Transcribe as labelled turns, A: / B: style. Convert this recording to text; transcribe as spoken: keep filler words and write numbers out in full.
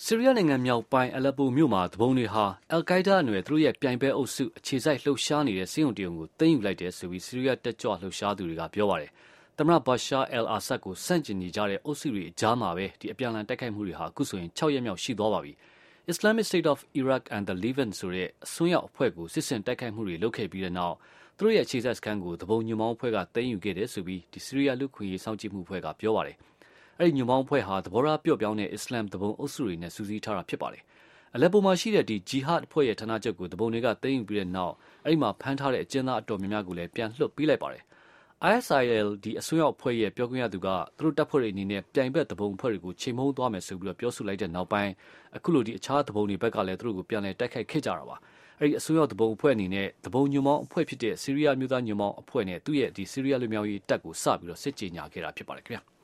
A: ဆီးရီးယားနိုင်ငံမြောက်ပိုင်းအလက်ပိုမြို့မှာတဘုံတွေဟာအယ်ကိုင်းဒါးအနွယ်သူတို့ရဲ့ပြိုင်ဘက်အုပ်စုအခြေစိုက်လှုပ်ရှားနေတဲ့စေယုံတရုံကိုသိမ်းယူလိုက်တယ်ဆိုပြီးဆီးရီးယားတက်ကြွလှုပ်ရှားသူတွေကပြောပါတယ်။သမ္မတဘာရှာအယ်အာဆတ်ကိုစန့်ကျင်နေကြတဲ့အုပ်စုတွေအကြားမှာပဲဒီအပြန်အလှန်တိုက်ခိုက်မှုတွေဟာအခုဆိုရင်၆ရက်မြောက်ရှိသွားပါပြီ။ Islamic State of Iraq and the Levant ဆိုတဲ့အစွန်းရောက်အဖွဲ့ကိုစစ်ဆင်တိုက်ခိုက်မှုတွေလုပ်ခဲ့ပြီးတဲ့နောက်သူတို့ရဲ့အခြေစိုက်စခန်းကိုတဘုံညွန့်ပေါင်းအဖွဲ့ကသိမ်းယူခဲ့တယ်ဆိုပြီးဒီဆီးရီးယားလူခွင့်ရေးစောင့်ကြည့်မှုအဖွဲ့ကပြောပါတယ်။အဲ့ဒီညွန့်ပေါင်းအဖွဲ့ဟာသဘောထားပြော့ပြောင်းတဲ့အစ္စလမ်တဘုံအုပ်စုတွေနဲ့စူးစီးထားတာဖြစ်ပါတယ်။အလက်ပိုမှာရှိတဲ့ဒီဂျီဟတ်အဖွဲ့ရဲ့ဌာနချုပ်ကိုတဘုံတွေကသိမ်းယူပြီးတဲ့နောက်အဲ့ဒီမှာဖမ်းထားတဲ့အကျဉ်းသားအတော်များများကိုလည်းပြန်လွှတ်ပေးလိုက်ပါတယ်။ I S I L ဒီအစွန်းရောက်အဖွဲ့ရဲ့ပြောခွင့်ရသူကသူတို့တပ်ဖွဲ့တွေအနေနဲ့ပြိုင်ဘက်တဘုံအဖွဲ့တွေကိုချိန်မုံသွားမယ်ဆိုပြီးတော့ပြောဆိုလိုက်တဲ့နောက်ပိုင်းအခုလိုဒီအခြားတဘုံတွေဘက်ကလည်းသူတို့ကိုပြန်လည်တိုက်ခိုက်ခဲ့ကြတာပါ။အဲ့ဒီအစွန်းရောက်တဘုံအဖွဲ့အနေနဲ့တဘုံညွန့်ပေါင်းအဖွဲ့ဖြစ်တဲ့ဆီးရီးယားမျိုးသားညွန့်ပေါင်းအဖွဲ့နဲ့သူ့ရဲ့ဒီဆီးရီးယားလူမျိုးရေးတပ်ကိုစပြီးတော့စစ်ကြေညာခဲ့တာဖြစ်ပါတယ်ခင်ဗျာ။